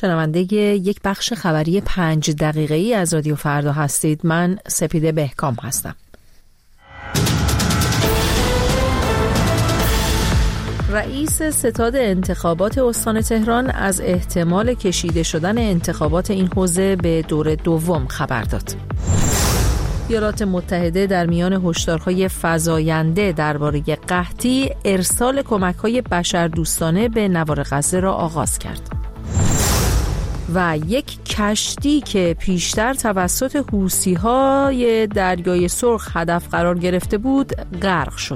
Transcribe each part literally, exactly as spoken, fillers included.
شنونده یک بخش خبری پنج دقیقه‌ای از رادیو فردا هستید. من سپیده بهکام هستم. رئیس ستاد انتخابات استان تهران از احتمال کشیده شدن انتخابات این حوزه به دور دوم خبر داد. ایالات متحده در میان هشدارهای فزاینده درباره قحطی، ارسال کمک‌های بشردوستانه به نوار غزه را آغاز کرد. و یک کشتی که پیشتر توسط حوثی‌های دریای سرخ هدف قرار گرفته بود، غرق شد.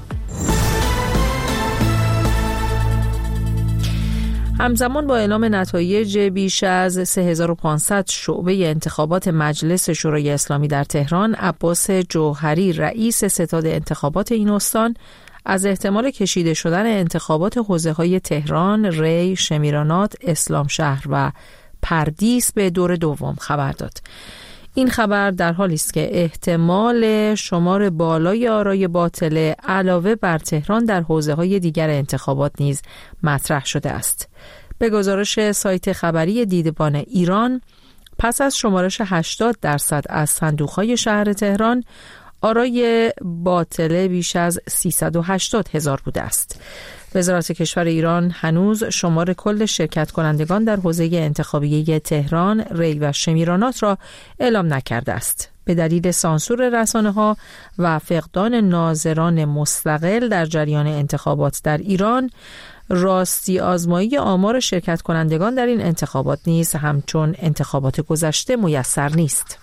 همزمان با اعلام نتایج بیش از سه هزار و پانصد شعبه انتخابات مجلس شورای اسلامی در تهران، عباس جوهری رئیس ستاد انتخابات این استان از احتمال کشیده شدن انتخابات حوزه‌های تهران، ری، شمیرانات، اسلام شهر و پردیس به دور دوم خبر داد. این خبر در حالی است که احتمال شمار بالای آرای باطله علاوه بر تهران در حوزه‌های دیگر انتخابات نیز مطرح شده است. به گزارش سایت خبری دیدبان ایران، پس از شمارش هشتاد درصد از صندوق‌های شهر تهران، آرای باطله بیش از سیصد و هشتاد هزار بوده است. وزارت کشور ایران هنوز شمار کل شرکت کنندگان در حوزه انتخابیه تهران، ری و شمیرانات را اعلام نکرده است. به دلیل سانسور رسانه‌ها و فقدان ناظران مستقل در جریان انتخابات در ایران، راستی آزمایی آمار شرکت کنندگان در این انتخابات نیز همچون انتخابات گذشته میسر نیست.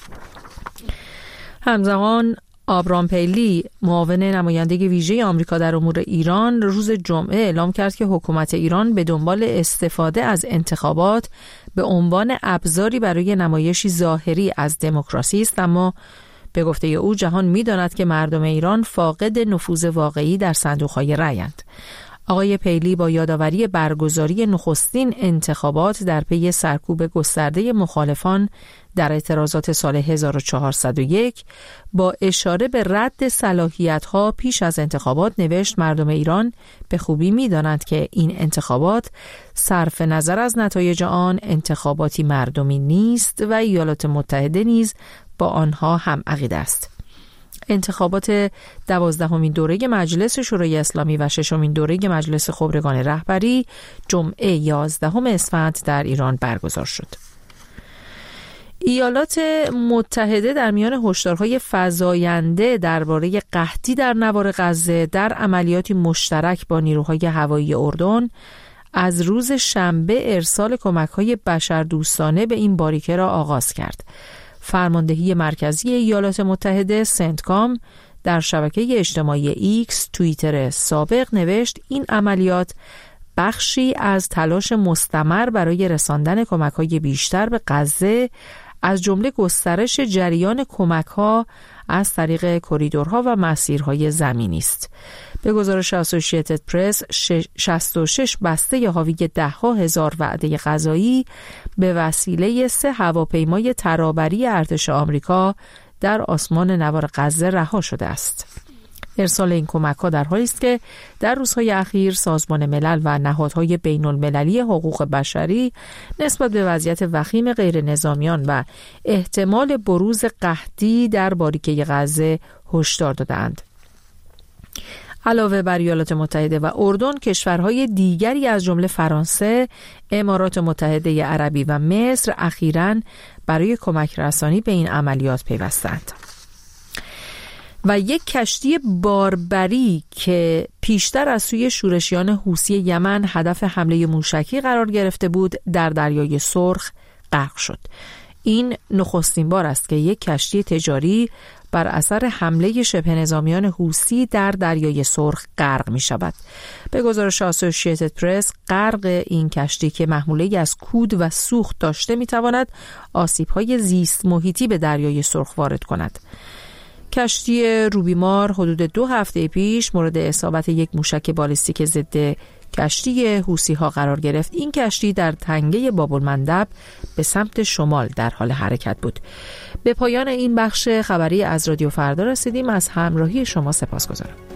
همزمان آبرام پیلی، معاون نماینده ویژه آمریکا در امور ایران، روز جمعه اعلام کرد که حکومت ایران به دنبال استفاده از انتخابات به عنوان ابزاری برای نمایشی ظاهری از دموکراسی است، اما به گفته او جهان می‌داند که مردم ایران فاقد نفوذ واقعی در صندوق‌های رأی‌اند. آقای پیلی با یادآوری برگزاری نخستین انتخابات در پی سرکوب گسترده مخالفان در اعتراضات سال هزار و چهارصد و یک با اشاره به رد صلاحیت‌ها پیش از انتخابات نوشت: مردم ایران به خوبی می‌دانند که این انتخابات صرف نظر از نتایج آن انتخاباتی مردمی نیست و ایالات متحده نیز با آنها هم عقیده است. انتخابات دوازدهمین دوره مجلس شورای اسلامی و ششمین دوره مجلس خبرگان رهبری جمعه یازدهم اسفند در ایران برگزار شد. ایالات متحده در میان هشدارهای فزاینده درباره قحطی در نوار غزه در عملیاتی مشترک با نیروهای هوایی اردن از روز شنبه ارسال کمک‌های بشردوستانه به این باریکه را آغاز کرد. فرماندهی مرکزی ایالات متحده سنتکام در شبکه اجتماعی ایکس توییتر سابق نوشت: این عملیات بخشی از تلاش مستمر برای رساندن کمک‌های بیشتر به غزه، از جمله گسترش جریان کمک‌ها از طریق کریدورها و مسیرهای زمینی است. به گزارش اسوسییتد پرس، شصت و شش بسته حاوی ده‌ها هزار وعده غذایی به وسیله سه هواپیمای ترابری ارتش آمریکا در آسمان نوار غزه رها شده است. ارسال این کمک‌ها در حالی است که در روزهای اخیر سازمان ملل و نهادهای بین‌المللی حقوق بشری نسبت به وضعیت وخیم غیر نظامیان و احتمال بروز قحطی در باریکه غزه هشدار دادند. علاوه بر ایالات متحده و اردن، کشورهای دیگری از جمله فرانسه، امارات متحده عربی و مصر اخیراً برای کمک رسانی به این عملیات پیوستند. و یک کشتی باربری که پیشتر از سوی شورشیان حوثی یمن هدف حمله موشکی قرار گرفته بود، در دریای سرخ غرق شد. این نخستین بار است که یک کشتی تجاری بر اثر حمله شبه نظامیان حوثی در دریای سرخ غرق می شود. به گزارش اسوسییتد پرس، غرق این کشتی که محموله از کود و سوخت داشته می تواند آسیب‌های زیست محیطی به دریای سرخ وارد کند. کشتی روبیمار حدود دو هفته پیش مورد اصابت یک موشک بالستیک ضد کشتی حوثی‌ها قرار گرفت. این کشتی در تنگه باب‌المندب به سمت شمال در حال حرکت بود. به پایان این بخش خبری از رادیو فردا رسیدیم. از همراهی شما سپاسگزارم.